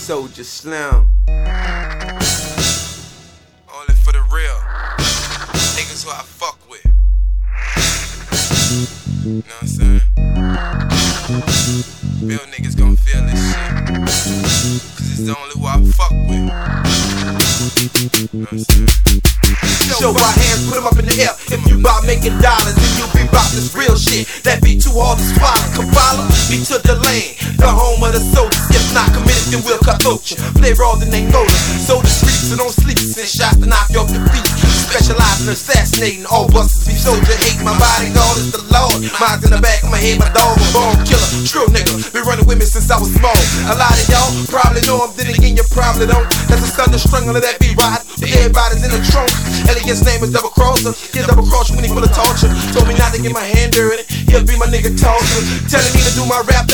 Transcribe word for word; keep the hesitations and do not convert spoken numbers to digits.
Soldier Slim. Only for the real niggas who I fuck with. You know what I'm saying? Real niggas gon' feel this shit, cause it's the only who I fuck with. You know what I'm saying? Show our hands, put them up in the air. If you bout making dollars, then you be bout this real shit. That be too hard to swallow. Come follow me to the lane, the home of the soldiers. If not committed, then we'll cut throat you. Play raw, then they know them. So the streets, so don't sleep. Send shots to knock you off your feet. Specialize in assassinating all busters. Be soldier hate. My bodyguard is the Lord. Mine's in the back of my head. My dog a born killer. True nigga. Been running with me since I was small. A lot of y'all probably know him. Then again, you probably don't. That's a thunder strangler that be riding. Everybody's in the trunk. His name is Double Crosser. He'll double cross you when he full of torture. Told me not to get my hand dirty. He'll be my nigga tosser. Telling me to do my rap.